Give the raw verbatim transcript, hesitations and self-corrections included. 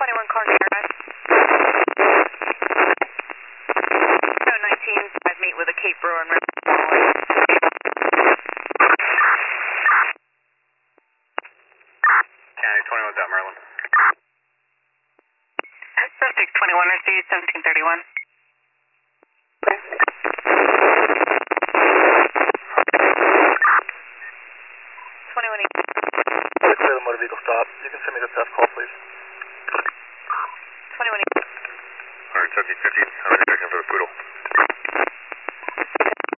twenty-one car service. So nineteen, I'd meet with a Cape Brewer and County twenty-one's out, Maryland. Subject twenty-one, I see seventeen thirty-one. twenty-one east. Clear the motor vehicle stop. You can send me the theft call, please. twenty-one east. Alright, subject fifteen.